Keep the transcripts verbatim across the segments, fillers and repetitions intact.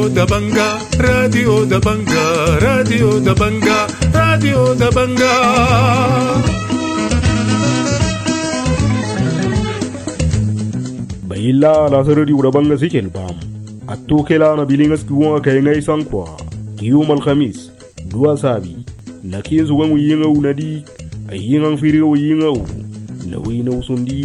da banga, radio da banga, radio da banga, radio da banga. Bayilla la radio da banga sikel bam. Atto kela na bilingas kuwa kay ngay sankwa. Kiyum al-khamis, dua sabi. Na kizu wa muyinga unadi, ayingang firi wa yinga u. Na wina usundi.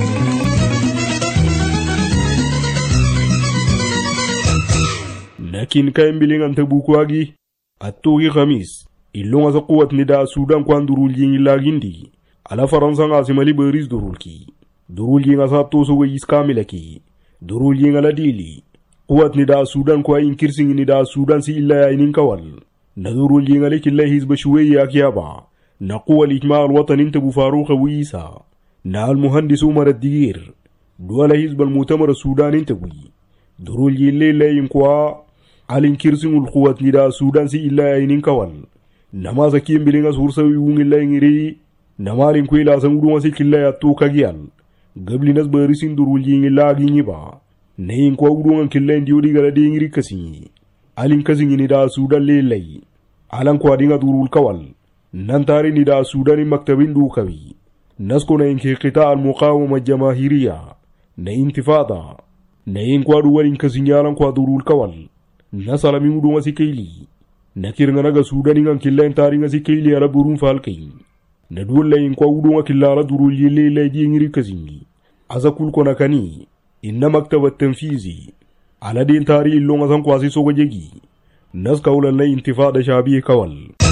Lakin kayan bilingan tabukwagi atogi khamis ilonga sa kuwat ni da Sudan kwan durul yin lagindi ala Faransa nga si Mali beris durul ki durul yin sa toso wa iskamila ki durul yin ala dili kuwat ni da Sudan kwa inkirsing ni da Sudan si illa ya inin kawal na durul yin ala killa hizba shuwe ya kiyaba na kuwa lijma alwatan intabu faruqa wisa na almuhandis Umar ad-Digir duwala hizba almutamar Sudan intabu durul yin lila yin kwa alin kirsingul quwat ni da Sudan si illa ayinin kawal nama zakim bilinga sursa wi illa ngiri nama lin kuila sangudu wasi killa ya to kagiyal gabli nas barisin durul yin illa ginyi ba nayin ko gudu ngan killa ndiodi gala de ngiri kasinyi alin kasinyi ni da Sudan lelai alan ko dinga durul kawal nan tari ni da Sudan maktabin du kawi nasko na inki qita al muqawama jamahiriya na intifada nayin ko du walin kasinyi alan ko durul kawal na salami udu ngasi keili na kirnga naga Sudani ngan killa tari ngasi keili ala burun falkai na dulla in kwa udu ngakilla ala durul yele la di ngiri kazingi aza kul kona kani inna maktaba tanfizi ala din tari illo ngazan kwasi sogo jegi nas kawla na intifada shabi kawal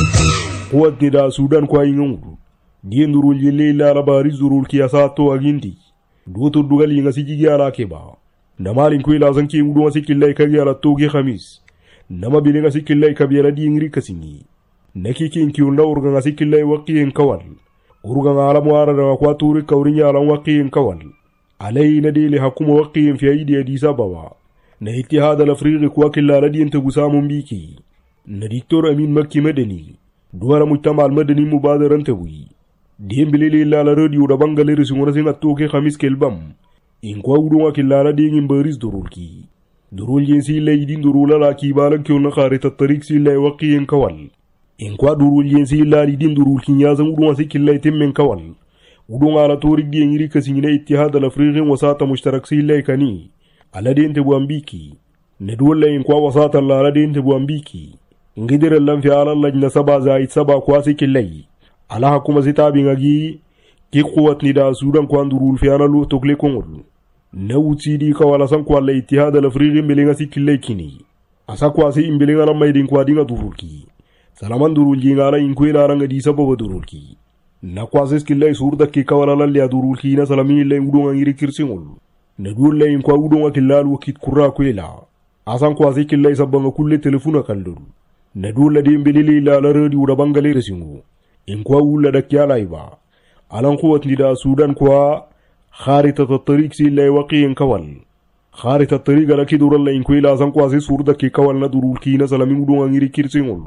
quwat ni da Sudan kwa ingu di durul yele la ala bariz durul kiyasa to agindi duto dugal ngasi jigi ala keba namalin kuila zanki udu ngasi killa kagi ala togi khamis nama bile ngasi killa kabira di ngiri kasingi naki kin kiunda urga ngasi killa waqi en kawal urga ngala muara da kwa turi kawrinya ala waqi en kawal alay nadili hakuma waqi en fi aidi adi sababa na ittihad al-afriqi kwa killa ladi enta gusamun biki na diktor Amin Makki Madani duwara mujtama al-madani mubadaran tawi dimbili lilla la radio da bangale risungona singa togi khamis kelbam in kwa udunga kilala dingin baris durulki durul jinsi lay din durula la kibalan kyo na kharita tariq si lay waqiyen kawal in kwa durul jinsi la din durulki nyazan udunga si killay timmen kawal udunga la torik di ngiri kasingina ittihad al-afriqi wasata mushtarak si lay kani ala din te buambiki ne dulla in kwa wasata la ala din te buambiki ngidira lam fi ala lajna saba zaid saba kwa si killay ala hakuma zitabi ngagi ki quwat ni da Sudan kwa durul fi ana lu tokle kongol na wuti di ka wala san kwa la ittihad al-afriqi mbelenga si kille kini asa kwa si mbelenga na maidin kwa dinga durulki salaman durul jinga la in kuila ranga di sababa durulki na kwa se kille surda ki ka wala la durulki na salami le ngudunga ngiri kirsingol na dul le in kwa ngudunga kilal wakit kurra kuila asan kwa si kille sabanga kulle telefona kandul na dul la di mbelili la la radio da bangale resingu in kwa wula da kyala iba alan quwat ni da Sudan kwa خارطة الطريق سي لا وقي كوال خارطة الطريق لكي دور الله إنكوي لازم قواسي سورة كي كوال ندرول كي نسلا من دون غير كيرسينول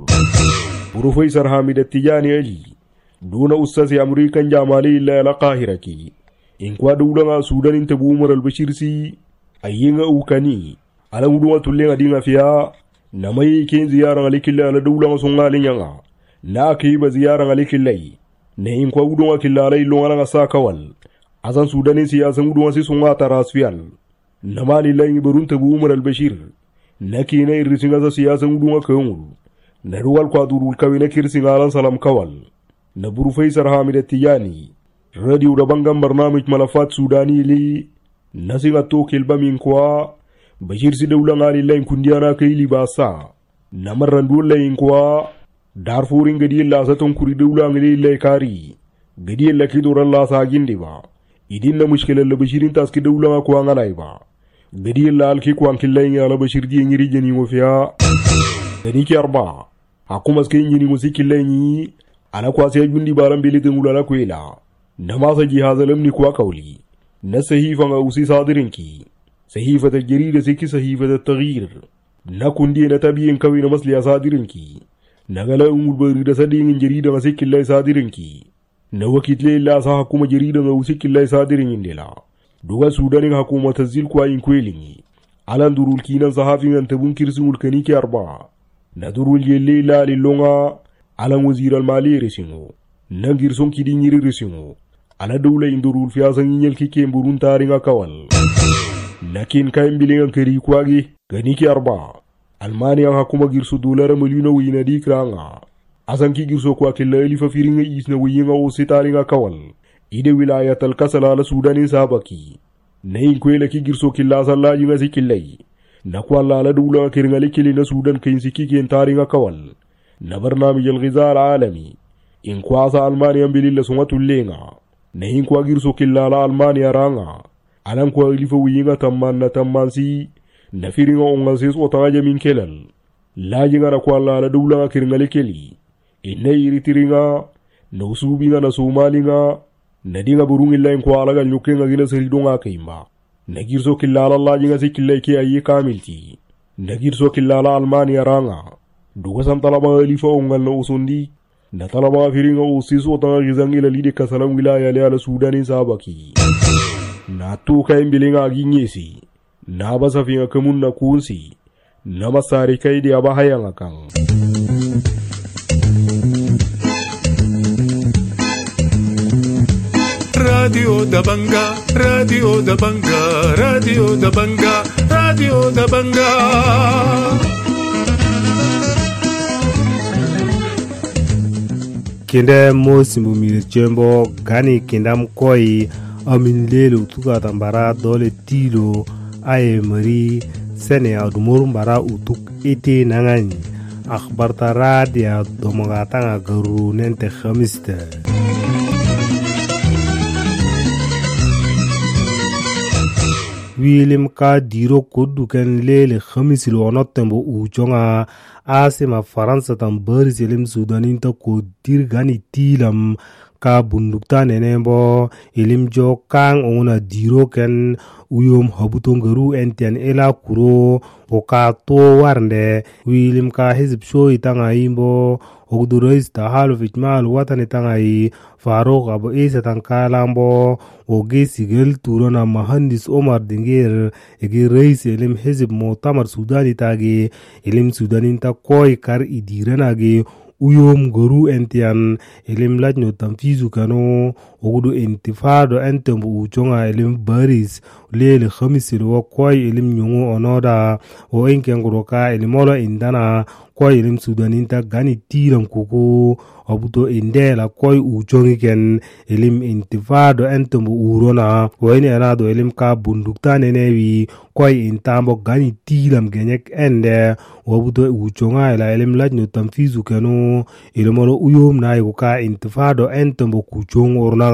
بروفيسور حامد التجاني أجي دون أستاذ أمريكا جامالي إلا لقاهرة كي إنكوا دولا سودان انتبو عمر البشير سي أيينا أوكاني على مدوة تلين دينا فيها نمي كين زيارة عليك الله على دولا سنغالي نيانا لا كيب زيارة عليك الله نإنكوا ودوما كلا علي لونغانا ساكوال azan Sudanin siyasan uduwan si sunga tarasfial namali lain barun tabu Umar al-Bashir naki na irrisinga sa siyasan uduwan kayongul na ruwal kwa durul kawi na kirsinga alan salam kawal na Professor Hamid At-Tijani radio da bangan barnamij malafat Sudani li nasinga tokil bamin kwa Bashir si dawla ngali lain kundiana kay libasa na marrandul lain kwa Darfurin gadi la saton kuri dawla ngali lay kari gadi la kidur Allah sa gindi ba idin na mushkila la Bashirin taski dawla ko ngalay ba gadi la alki ko ankilay ngala Bashir di ngiri jeni mo fiya gadi ki arba hakuma ske ngini mo sikilay ni ana kwa sai gundi baran beli dengula la kuila nama sa jihazalam ni kwa kauli na sahifa nga usi sadirinki sahifa ta jarida siki sahifa ta taghyir na kundi na tabiyin kawai na masliya sadirinki na gala umul bari da sadin jarida nga sikilay sadirinki na wakitle la sa hakuma jarida nga usi kilay sadirin indela duga Sudanin hakuma tazil kwa inkwelini alan durul kinan sahafi ngan tabun kirsimul kaniki arba na durul yelle la lilonga alan wazir al mali resingo na girson kidi nyiri resingo ala dawla indurul fiasa nginyel kike mburun taringa kawal nakin kaym bilingan keri kwagi ganiki arba almania hakuma girso dolara miliyona wina dikranga asan ki girso kwa killa elifa firinga isna wiyinga o sitaringa kawal ide wilayat al kasala la sudani sabaki nayin kwela ki girso killa salla jinga sikillai na kwalla la dawla kiringa likili na sudan kayin sikiki taringa kawal na barnamij al ghizal alami in kwasa almania bililla sumatul lenga nayin kwa girso killa la almania ranga alan kwa elifa wiyinga tamman na tammansi na firinga onga sis otaja min kelal lajinga na kwalla la dawla kiringa likili inna iritiringa na usubinga na somalinga na dinga burungilla in kwala ga nyukenga gina seridonga kaimba na girso killala lajinga sikilla ke ayi kamilti na girso killala almania ranga duga san talaba elifa onga na usundi na talaba firinga usis otaja gizangila lide kasalam wilaya le ala sudani sabaki na tuka imbilinga ginyesi na basa finga kamun na kunsi na masari kai di abahayanga kang Radio da Banga, Radio da Banga, Radio da Banga, Radio da Banga. Kende mo simbu mili jembo gani kendam koi amin lelu tuka tambara dole tilo aye mari sene adumur bara utuk ite nangani akhbar taradia domogatanga garu nente khamiste William ka diro kodu ken lele khamisi lo notembo ujonga asema faransa tambari selim sudanin ta ko dirgani tilam ka bundukta nenembo ilim jo kang ona diro ken uyom habutongaru entian ela kuro oka to warnde William ka hizib show itanga imbo ogdurais ta halu fitmal watani tangai Farouk Abu Isa tankalambo oge sigel turona mahandis Omar Dingir ege reis elim hizib mutamar Sudani tage elim Sudanin ta koi kar idiranage uyom goru entian elim lajno tamfizu kano ogudu intifado entembu ujonga elim baris lele khamisilo wa koi elim nyungu onoda o enkengoroka elimolo indana koi elim Sudanin ta gani tiram kuku obuto indela koi ujongi ken elim intifado entembu urona wene anado elim ka bundukta nenewi koi intambo gani tiram genyek ende obuto ujonga ela elim lajno tamfizu kano ilimolo uyom na yuka intifado entembu kuchong ornanga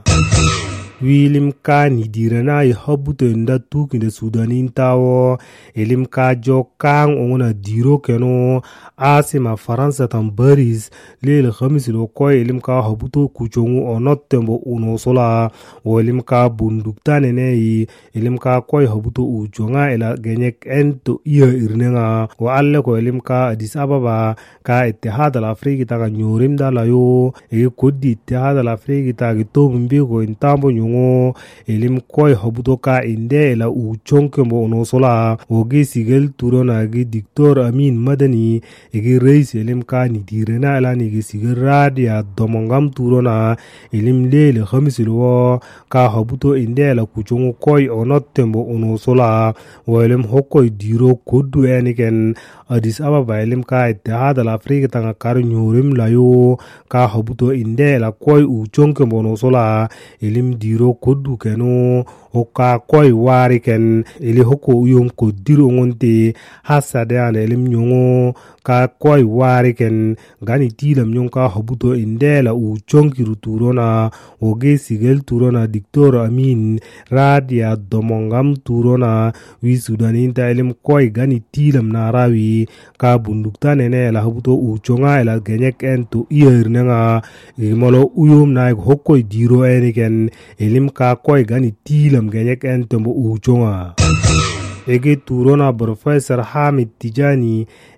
William ka nidirana i habuto nda tukinde Sudanin tawo elim ka jo kang ongona diro keno asema faransa tambaris lele khamisilo koy elim ka habuto kuchongu onottembo unosola o elim ka bundukta nenei elim ka koy habuto ujonga ela genyek ento iya irnenga o alle ko elim ka Addis Ababa ka ittihad al-afriki taga nyorim dalayo e koddi ittihad al-afriki taga tombi ko intambo ngo elim koy habuto ka inde la u chonkembo ono sola oge sigel turona ge diktor Amin Madani ege reis elim ka ni direna ala ni ge sigel radia domongam turona elim lele khamisilo ka habuto inde la kuchongo koy onotembo ono sola wo elim hokoy diro kodu eniken Addis Ababa elim ka ittihad al-afriki tanga kar nyorim layo ka habuto inde la koy u chonkembo ono sola elim diro kodu keno oka koy wari ken ili hoko uyom ko diro ngonte hasade an elim nyongo ka koy wari ken gani tilam nyonka habuto indela u chonkiru turona oge sigel turona diktor Amin radia domongam turona wi Sudanin ta elim koy gani tilam narawi ka bundukta nene la habuto u chonga ela genyek ento iernenga imolo uyom na hoko diro eniken elim ka koy gani tilam genyek entembo ujonga ege turona Professor Hamid Tijani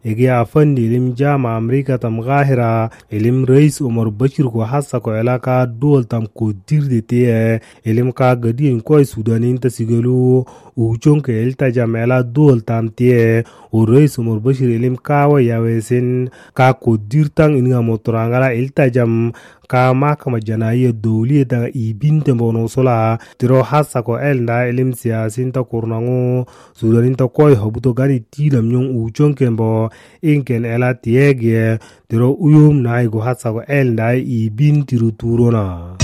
ege afandi ilim jama Amerika tam Gahira ilim Rais Omar Bashir ko hasa ko elaka dol tam ko dirde te ilim ka gadi ko Sudanin ta sigelu ujon ke elta jamela dol tam te o Rais Omar Bashir ilim ka wa yawesen ka ko dirtang inga motorangala elta jam ka mahkama janaiya dawliya daga ibinte bono sola tiro hasa ko elda ilim siyasin ta kurnango Sudanin ta koy hobuto gani tilam nyong ujon kembo inken ela tiege tiro uyum na igo hasa ko elda ibin tiru turona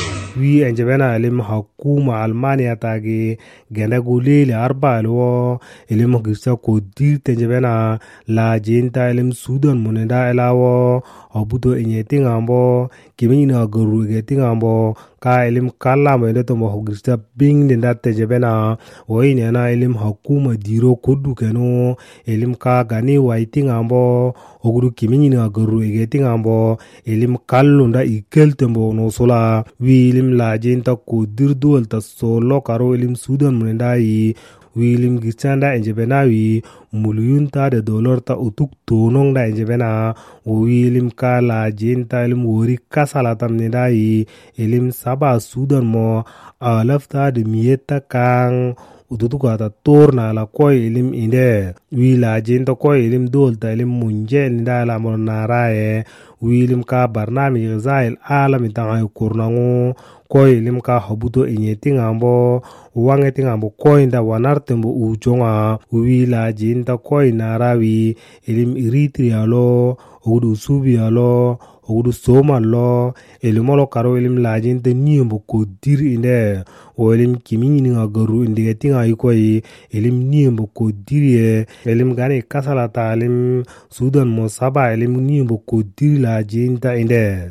wi enjebena ilim hakuma Almania tage genda gulele arba lo ilim gisa ko dirte enjebena la jinta ilim Sudan monenda elawo obuto enyeting ambo kimina guru geting ambo ka ilim kala mende to mo gista bing nda tejebena oine na ilim hakuma diro kodu keno ilim ka gani waiting ambo oguru kimina guru geting ambo ilim kallunda ikeltembo no sola wi ilim la jinta ko dirdu alta solo karo ilim Sudan monenda yi wilim gichanda enjebena wi muluyunta de dollar ta utuk tonong da enjebena wilim ka la jinta ilim wori kasala tamnida yi ilim saba Sudan mo alafta de mieta kang ututuka ta torna la koy ilim inde wi la jinta koy ilim dolta ilim munjel nda la monarae wilim ka barnami ghazail alam tanga kurnango koy ilim ka hobuto inyeting ambo wangeting ambo koy nda wanartembo ujonga wila jinta koy narawi ilim Eritrea lo ogudu Subia lo ogudu Somal lo ilimolo karo ilim la jinta niembo ko dir inde o ilim kimini nga garu inde tinga ikoy ilim niembo ko dirie ilim gane kasala ta ilim Sudan mo saba ilim niembo ko dir la jinta inde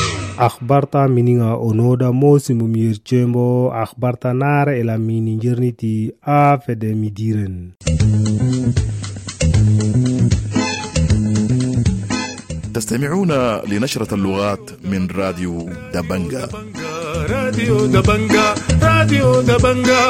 akhbarta mininga onoda mosimu mirchembo akhbarta nara ila miningerniti a fede midiren تستمعون لنشرة اللغات من راديو دبنجا راديو دبنجا راديو دبنجا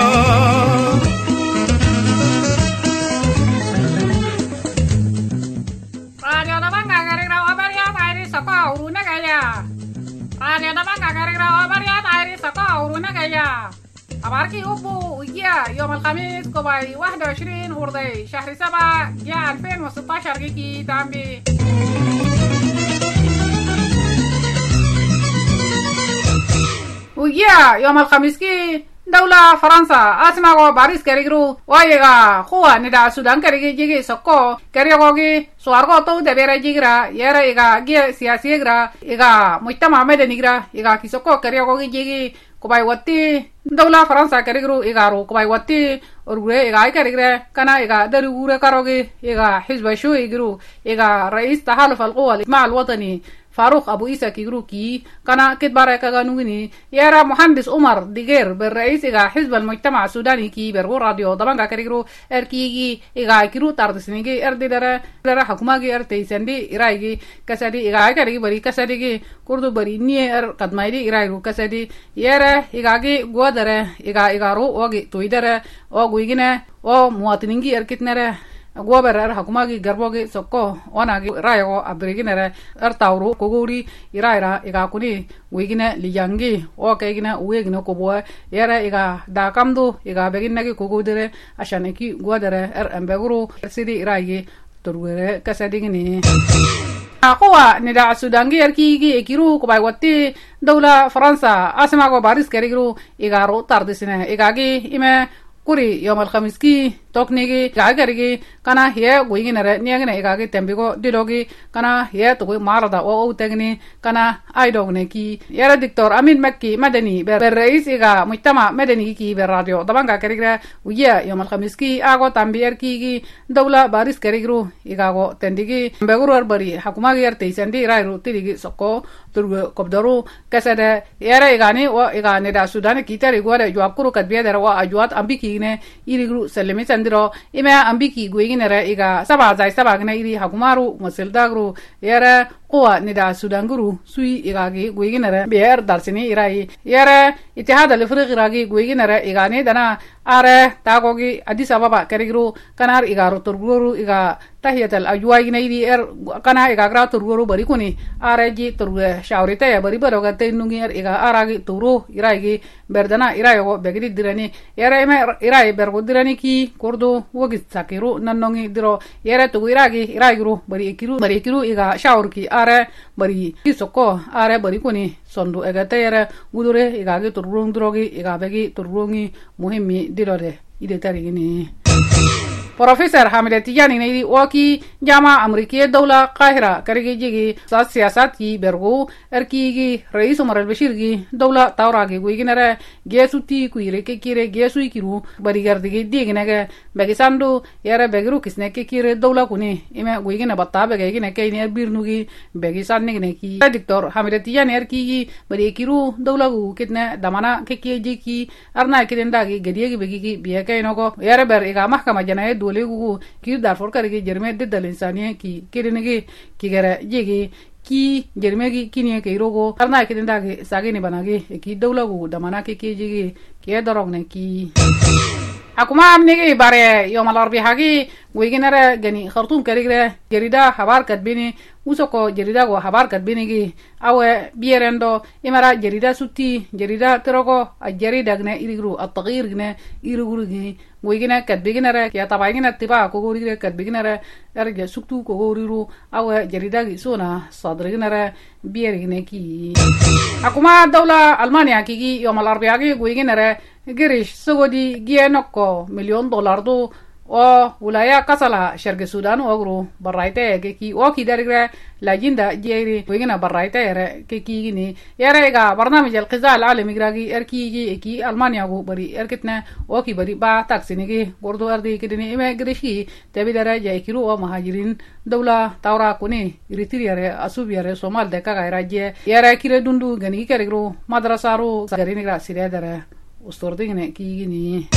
راديو دبنجا غريرا وبريا تايري سكا ورونا غيا راديو دبنجا غريرا وبريا تايري سكا ورونا غيا أباركي أبو ويا يوم الخميس كوباي واحد وعشرين وردي شهر سبعة جاء ألفين وستة عشر جيكي تامبي ويا يوم الخميس كي دولة فرنسا أسمعوا باريس كريجرو ويا خوا ندا السودان كريجي جيجي سكو كريجوجي سوارغو تو دبيرا جيجرا يرا إيجا جي سياسي إيجرا إيجا مجتمع مدني إيجرا إيجا كيسكو كريجوجي جيجي كوباي واتي دولة فرنسا كريجرو إيجارو كوباي واتي أورغري إيجا كريجرا كنا إيجا دريورة كاروجي إيجا حزب شو إيجرو إيجا رئيس تحالف القوى الإجماع الوطني فاروق أبو إيسا كيجروكي كان كتبارة كغانوغني يرى مهندس عمر ديجير بالرئيس إيغا حزب المجتمع السوداني كي برغو راديو دبنجا كريجرو إركيجي إيغا كيرو تاردسنيجي إردي درا درا حكوماجي إرتيسندي إرايجي كسادي إيغا كريجي بري كساديجي كردو بري نيه إر قدمايدي إرايجو كسادي يرى إيغاجي غودرا إيغا إيغارو وغي تويدرا وغويجنا ومواطنينجي إركتنرا goberer hakumagi garbogi sokko onagi rayo abriginere ertawru koguri iraira iga kuni wigine liyangi o kegina wegina kobo yere iga dakamdu iga beginagi kogudere ashaneki godere er embeguru sidi irayi turwere kasadigini aquwa nida sudangi erkigi ekiru kubay watti dawla faransa asmago baris kerigiru iga ro tardisine igagi ime kuri yom alkhamis ki toknigi gagarigi kana hiya guiginare niagina igagi tembigo dilogi kana hiya to marada o utegni kana aidogne ki yara diktor amin makki madani ber rais iga mujtama madani ki ber radio dabanga kerigra uya yom alkhamis ki ago tambier ki dawla baris kerigru igago tendigi beguru arbari hakumagi yarte sendi rairu tirigi sokko turgo kobdaru kasada yara igani o igani da sudan ki tari gore jwakuru kadbiya dara wa ajwat ambiki ne irigru selemi sandiro ime ambiki guiginere iga saba zai saba gna iri hakumaru masildagru yara قوة نداء السودان جرو سوي إيجاجي ويجينرا بير دارسني إيراي يرى اتحاد الأفريقي إيجاجي ويجينرا إيجاني دنا أره تاكوجي أديس أبابا كريجرو كنار إيجارو ترغورو إيجا تحية الأجواء نيدي إر كنا إيجاغرا ترغورو بريكوني أره جي ترغ شاوريتا يا بري بروغا تينونغي إر إيجا أراجي تورو إيراجي بردنا إيراي و بغري دراني يرى إما إيراي برغو دراني كي كوردو وغي ساكيرو ننونغي درو يرى تو إيراجي إيرايغرو بري إكيرو بري إكيرو إيجا شاوركي أره بري كيسوكو أره بريكوني sondu egate yere gudure igagi turrung drogi igabegi turrungi muhimmi dilore ide tarigini Professor Hamid Tijani ne waki jama Amerikiya dawla Qahira karigi jigi sa siyasat ki bergo erki gi Rais Umar al-Bashir gi dawla tawra gi wiginare gesuti kuire ke kire gesu ikiru bari gardigi diginage begisandu yare begiru kisne ke kire dawla kuni ime wigina batta bege gine ke ni birnugi begisanne ne ki Doctor Hamid Tijani erki gi bari kiru dawla gu kitne damana ke ke jiki arna kidenda gi gediye gi begi gi biya ke nogo yare ber iga mahkama janaye وليغو كي دارفور كاري جرمه ضد الانسانيه كي كيرنغي كي غرا جيغي كي جرمه كي كيني كي روغو ارنا كي دندا ساغي ني بناغي كي دولغو دمانا كي كي جيغي كي دروغني كي حكومة أمنية بارة يوم الأربعاء هاجي ويجينا جني خرطوم كريجة جريدة خبر كتبيني وسوكو جريدة وخبر كتبيني جي أو بيرندو إمارة جريدة سوتي جريدة تروكو الجريدة جنا إيرجرو التغيير جنا إيرجرو جي ويجينا كتبيننا كيا طبعاً تبع كوغوري كتبيننا أرجع سوتو كوغوريرو أو جريدة جسونا صادريننا بيرجنا كي حكومة دولة ألمانيا كي يوم الأربعاء هاجي ويجينا girish sogodi gienoko million dollar do o wilaya kasala sharqi sudan ogru baraite ke ki o ki darigre lajinda jeri wigina baraite yare ke ki gini yare ga barnamij al qiza al alami gragi erki gi ki almania go bari erkitna o ki bari ba taksini gi gordo ardi kidini ime girishi tabi daraja ikiru o muhajirin dawla tawra kuni ritiri yare asub yare somal de kaga raje yare kire dundu gani kerigro madrasaru garini gra siredare ustordingne kigini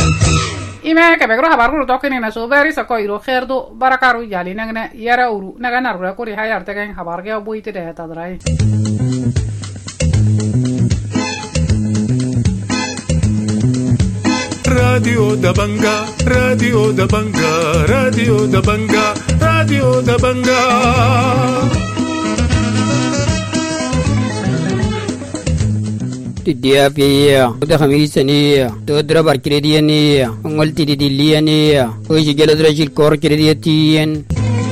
ime ke begro habaru tokini na so very sa koiro kherdo barakaru jali nagne yara uru naga narura kori hayar tegen habar ge boite de tadrai Radio da Banga, Radio da Banga, Radio da Banga, Radio da Banga. تديا فيا وده خميسانية تودرا باركريديانية ومولتي دي ديليانية ويجي جلد رجل كور كريدياتيين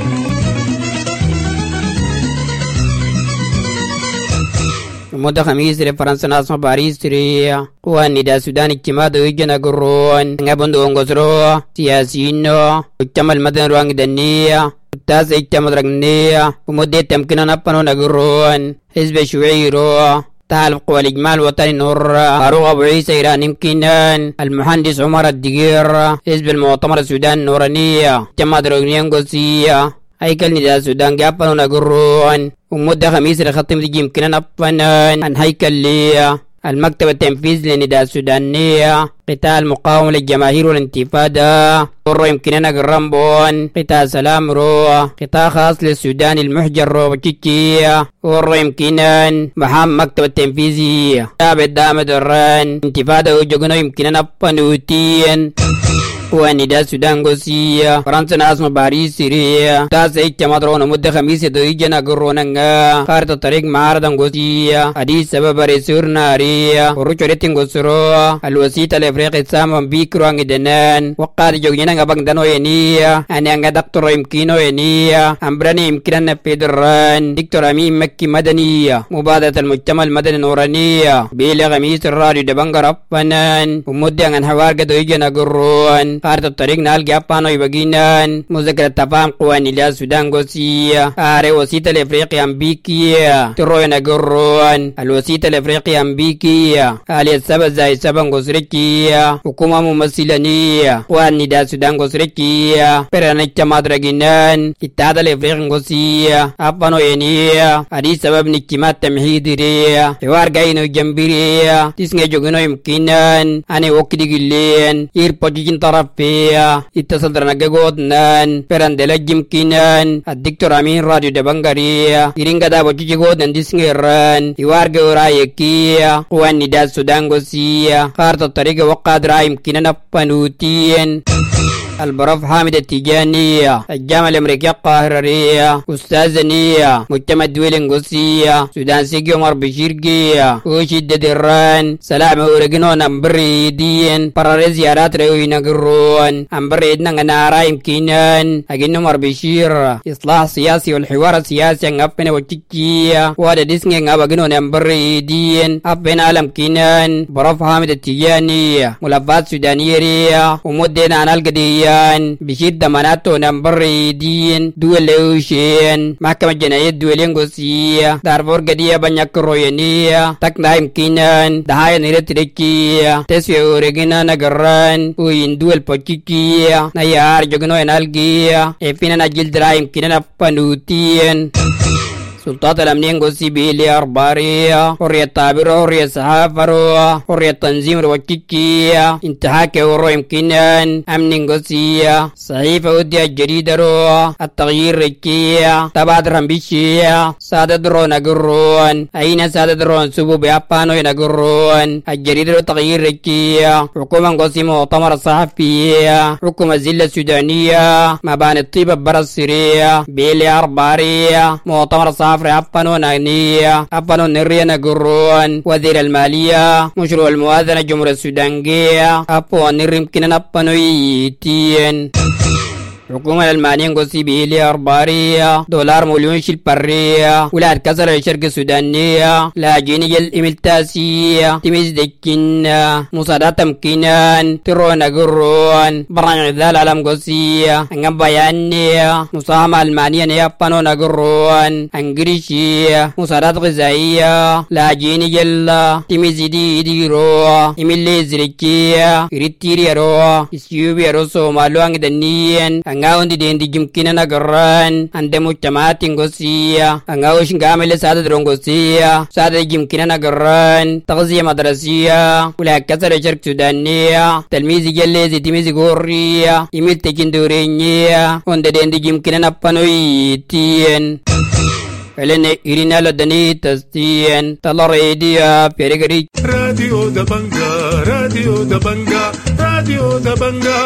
ومده خميس رفرنسا ناسما باريس تريا واني دا سودان اجتماع ويجنا قرون نغبون دو انغسرو سياسينو اجتماع المدن روانگ دنيا تاس اجتماع رغنية ومده تمكنا نبانو نقرون حزب شوعيرو تعال قوى الإجماع الوطني نور فاروق أبو عيسى إيران يمكنان المهندس عمر الدقير حزب المؤتمر السودان النورانية جماعة روغنيان قوسية هيكل نداء السودان جابانو نقرون ومدة خميس رخطم دي يمكنان أبنان عن هيكل لي المكتب التنفيذي لنداء السودانية قتال مقاومة للجماهير والانتفاضة ورو يمكننا قرنبون قتال سلام رو قطاع خاص للسودان المحجر رو بكيكية ورو يمكنن محام مكتب التنفيذي تابع دام دران انتفاضة وجوغنو يمكننا بانوتين ونداء السودان قوسية فرنسا ناسم باريس سيريا تاس اجتماع درون مدة خميسة دو إجنا قروننغا خارطة طريق معارضا قوسية حديث سبب رسور نارية وروچو ريتين قوسرو الوسيطة الافريقي سامن بيكرو عنگ دنان وقال جوغينا نغبان دانو ينيا اني انغا دكتور يمكينو ينيا امبراني يمكننا بيدران دكتور امين مكي مدنية مبادرة المجتمع المدني نورانية بيلي غميس الراديو دبنغ رفنان ومدة عن حوارق دو إجنا قرون خارطة الطريق نال جابانو يبغينان مذكرة تفاهم قواني لا سودان قوسية آري وسيطة الافريقي امبيكية تروي نقرون الوسيطة الافريقي امبيكية آلي السبب زي سبن قسركية حكومة ممثلانية قواني دا سودان قسركية برانة جماعة رجنان اتحاد الافريقي قوسية افانو ينية هذه سبب نجمات تمهيدية حوار غاينو جنبيرية تسنجي جوغنو يمكنان اني وكدي قلين اير بوجيجين طرف صفية اتصل درنقود نان فرندلج يمكنان الدكتور أمين راديو دبنغرية يرين قدا بوجيجي قود ندسنغران يوارق ورايكية قوان نداء السودان قسية خارطة الطريق وقاد رأي يمكننا فنوتين البروف حامد التجانية الجامعة الأمريكية القاهرية أستاذ نية مجتمع الدولي القدسية سودان سيكي عمر بشيركية وشيد دران سلام أوريجنون أمبريدين برار زيارات رأيوي نقرون أمبريدنا نارا يمكنان أجن عمر بشير إصلاح سياسي والحوار السياسي أبنا وتشيكية وهذا ديسنج أبجنون أمبريدين أبنا عالم كينان بروف حامد التجانية ملفات سودانية ريا ومدين عن القدية بشدة مناتو نمبريدين دول اوشين محكمة جناية دولين قصية دارفور قدية بنيك رويانية تكنا يمكنان دهاية نيرتريكية تسوي اوريجينا نقران وين دول بوكيكية نيار جغنو ينالجية افينا نجل درا يمكننا فنوتين سلطات الأمنين قصي بيلي أربارية حرية تعبير حرية صحافة حرية تنظيم روكيكية انتهاك ورو يمكنان أمن قصية صحيفة ودي الجريدة رو التغيير ركية تبعد رمبيشية سادة درون أقرون أين سادة درون سبو بيابانو ينقرون الجريدة رو تغيير ركية حكومة قصي مؤتمر صحفية حكومة الزلة السودانية مبان الطيبة برا بيلي أربارية مؤتمر صحفية أبانو نانية أبانو نريا نقرون وزير المالية مشروع الموازنة جمهورية السودانية أبو نريم كنا أبانو يتين حكومة الألمانية قصي بيلي أربارية دولار مليون شيل برية ولاد كسر الشرق السودانية لاجيني الإملتاسية تميز دكينا مصادات تمكينان ترون أقرون بران عذال علم قصية أنغم بيانية مساهمة ألمانية نيابانو نقرون أنجريشية مصادات غذائية لاجيني جلا تميز دي دي رو إميلي زريكية إريتيري رو إسيوبي رو سومالو أنغدانيين angao ndi dendi jimkina na garan ande muchamati ngosiya angao shingamele sada drongosiya sada jimkina na garan taghziya madrasiya wala kasara shirk sudaniya talmizi jellezi timizi gorriya imil tekindurenya onde dendi jimkina na panoyitien Elene irina la dani tastien talaredia perigari Radio da Banga Radio da Banga Radio da Banga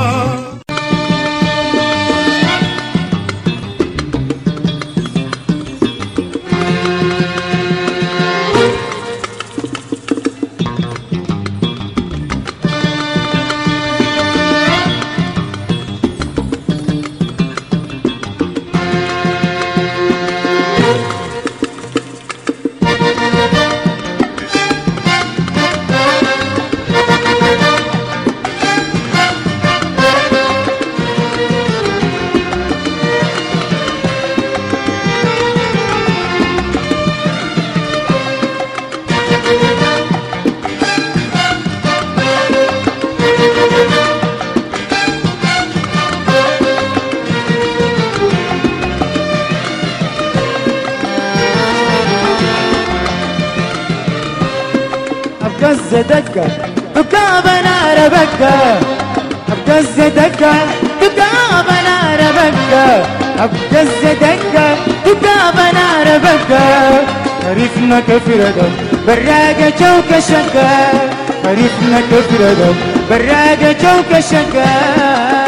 أبجز دقة دقة بنار بكة أبجز دقة دقة بنار بكة أبجز دقة دقة بنار بكة عرفنا كفردة براقة جوك شقة عرفنا كفردة براقة جوك شقة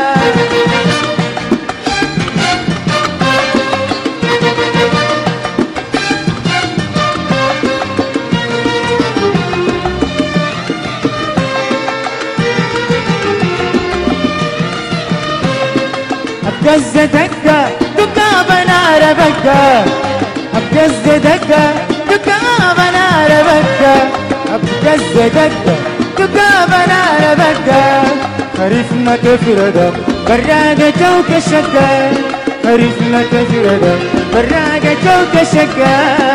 أبجز دقة دقة بنار بكة أبجز دقة دقة بنار بكة أبجز دقة دقة بنار بكة عرفنا كفردة براقة جوك شقة عرفنا كفردة براقة جوك شقة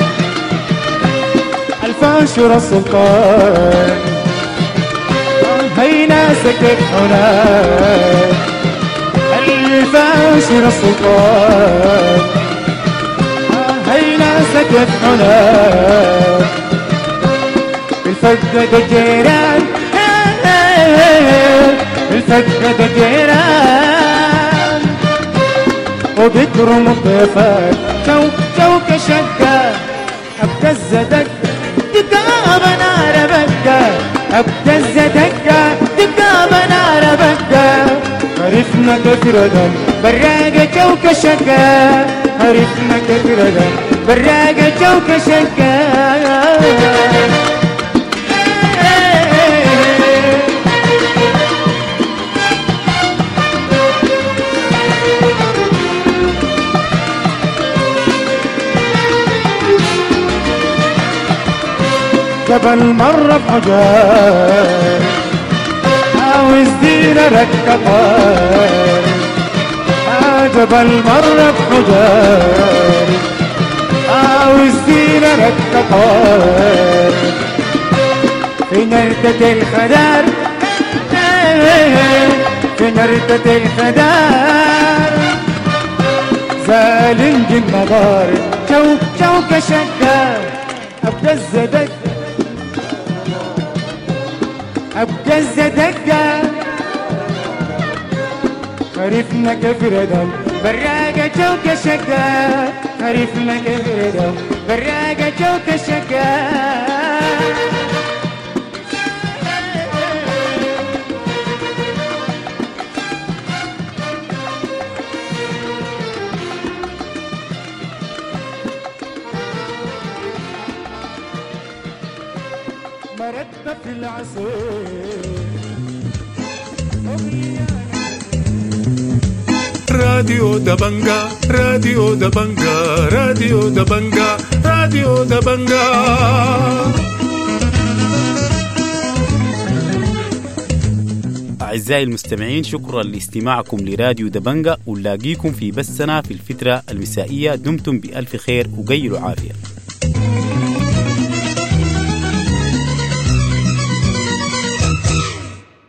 انشر السلطان هينا سكت هناك الفاشر السلطان هينا سكت هناك الفقد الجيران الفقد الجيران وبكرم الضيفات جو جوك شقة أبتز دق دقا بنار بقى أبتز دقا دقا بنار بقى عرفنا كثرة براقة جوك شقة عرفنا كثرة براقة جوك شقة جبل مرة بحجار عاوز دينا ركبار جبل مرة بحجار عاوز دينا ركبار في نردة الخدار في نردة الخدار زالن جن نظار جو جو كشكار أبدا الزدك أبقى الزدقة عرفنا كيف ردم براقة جوك شقة عرفنا كيف ردم براقة جوك شقة مرتبة في العصير راديو دبنجا راديو دبنجا راديو دبنجا راديو دبنجا أعزائي المستمعين، شكرا لاستماعكم لراديو دبنجا، ونلاقيكم في بثنا في الفترة المسائية. دمتم بألف خير وقيلوا عافية.